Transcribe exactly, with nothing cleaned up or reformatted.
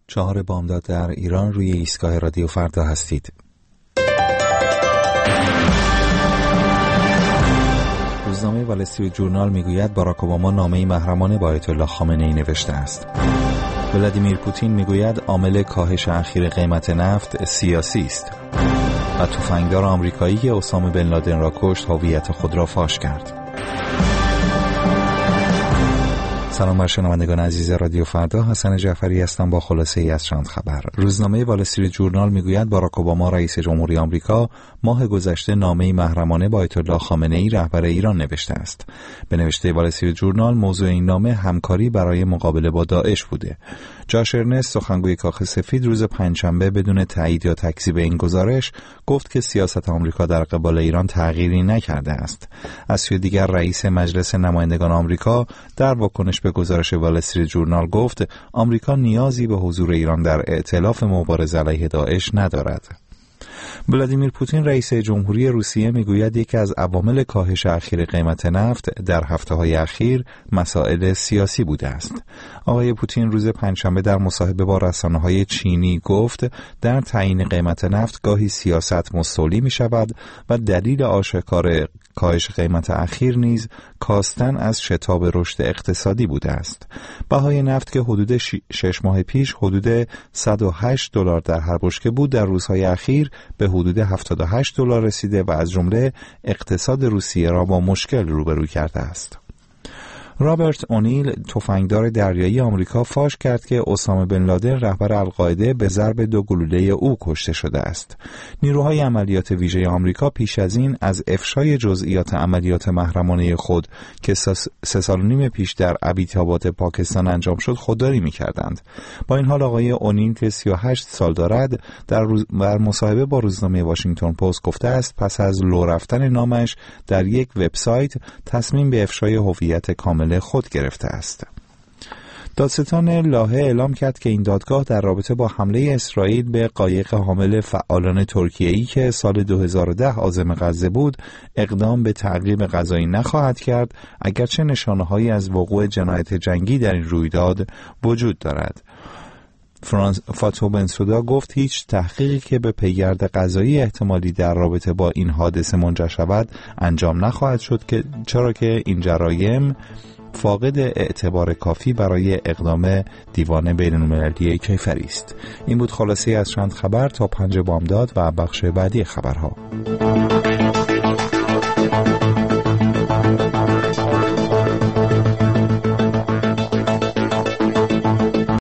چهار بامداد در ایران، روی ایستگاه رادیو فردا هستید. روزنامه وال استریت جورنال میگوید باراک اوباما نامه‌ای محرمانه با آیت الله خامنه‌ای نوشته است. ولادیمیر پوتین میگوید عامل کاهش اخیر قیمت نفت سیاسی است. و تفنگدار آمریکایی که اسامه بن لادن را کشت هویت خود را فاش کرد. سلام بر شنوندگان عزیز رادیو فردا، حسن جعفری هستم با خلاصه ای از چند خبر. روزنامه وال استریت جورنال میگوید باراک اوباما رئیس جمهوری آمریکا ماه گذشته نامه‌ای محرمانه با آیت الله خامنه‌ای رهبر ایران نوشته است. به نوشته وال استریت جورنال موضوع این نامه همکاری برای مقابله با داعش بوده. جاش ارنست، سخنگوی کاخ سفید، روز پنجشنبه بدون تایید یا تکذیب این گزارش گفت که سیاست آمریکا در قبال ایران تغییری نکرده است. از سوی دیگر رئیس مجلس نمایندگان آمریکا در واکنش به گزارش وال استریت جورنال گفت آمریکا نیازی به حضور ایران در ائتلاف مبارزه علیه داعش ندارد. ولادیمیر پوتین رئیس جمهوری روسیه میگوید یکی از عوامل کاهش اخیر قیمت نفت در هفته‌های اخیر مسائل سیاسی بوده است. آقای پوتین روز پنجشنبه در مصاحبه با رسانه‌های چینی گفت در تعیین قیمت نفت گاهی سیاست مستولی می شود و دلیل آشکار کاهش قیمت اخیر نیز کاستن از شتاب رشد اقتصادی بوده است. بهای نفت که حدود شش ماه پیش حدود صد و هشت دلار در هر بشکه بود، در روزهای اخیر به حدود هفتاد و هشت دلار رسیده و از جمله اقتصاد روسیه را با مشکل روبرو کرده است. رابرت اونیل، تفنگدار دریایی آمریکا، فاش کرد که اسامه بن لادن رهبر القاعده به ضرب دو گلوله او کشته شده است. نیروهای عملیات ویژه آمریکا پیش از این از افشای جزئیات عملیات محرمانه خود که سه سال و نیم پیش در ابیتاباد پاکستان انجام شد خودداری می‌کردند. با این حال آقای اونیل که سی و هشت سال دارد در روز... در مصاحبه با روزنامه واشنگتن پست گفته است پس از لو رفتن نامش در یک وبسایت تصمیم به افشای هویت کامل خود گرفته است. دادستان لاهه اعلام کرد که این دادگاه در رابطه با حمله اسرائیل به قایق حامل فعالان ترکیه‌ای که سال دو هزار و ده عازم غزه بود اقدام به تعقیب قضایی نخواهد کرد، اگرچه نشانه‌هایی از وقوع جنایت جنگی در این رویداد وجود دارد. فرانس فاتو بنسودا گفت هیچ تحقیقی که به پیگرد قضایی احتمالی در رابطه با این حادثه منجر شود انجام نخواهد شد که چرا که این جرایم فاقد اعتبار کافی برای اقدام دیوان بین‌المللی کیفری است. این بود خلاصه از چند خبر. تا پنج بامداد و بخش بعدی خبرها.